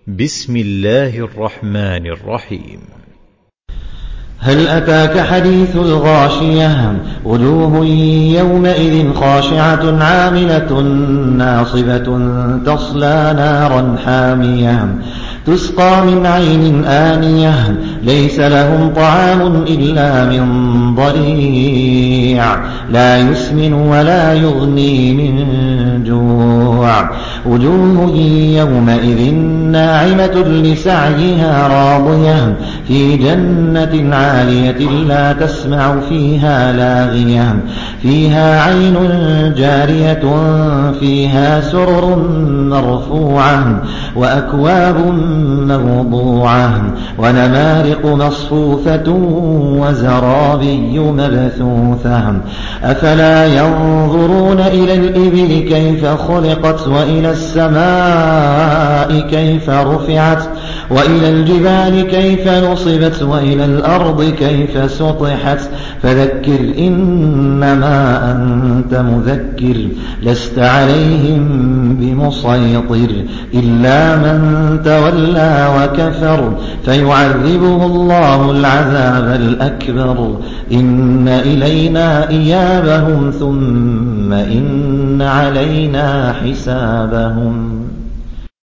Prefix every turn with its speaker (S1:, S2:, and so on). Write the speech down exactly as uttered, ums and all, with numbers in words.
S1: بسم الله الرحمن الرحيم.
S2: هل أتاك حديث الغاشية وجوه يومئذ خاشعة عاملة ناصبة تصلى نارا حامية تسقى من عين آنية ليس لهم طعام إلا من ضريع لا يسمن ولا يغني من جوع وجوه يومئذ ناعمة لسعيها راضية في جنة عالية لا تسمع فيها لاغية فيها عين جارية فيها سرر مرفوعة وأكواب موضوعة ونمارق مصفوفة وزرابي مبثوثة أفلا ينظرون إلى الإبل كيف خلقت وإلى السماء كيف رفعت وإلى الجبال كيف نصبت وإلى الأرض كيف سطحت فذكر إنما أنت مذكر لست عليهم بمسيطر إلا من تولى وكفر فيعذبه الله العذاب الأكبر إن إلينا إيابهم ثم إن علينا حسابهم.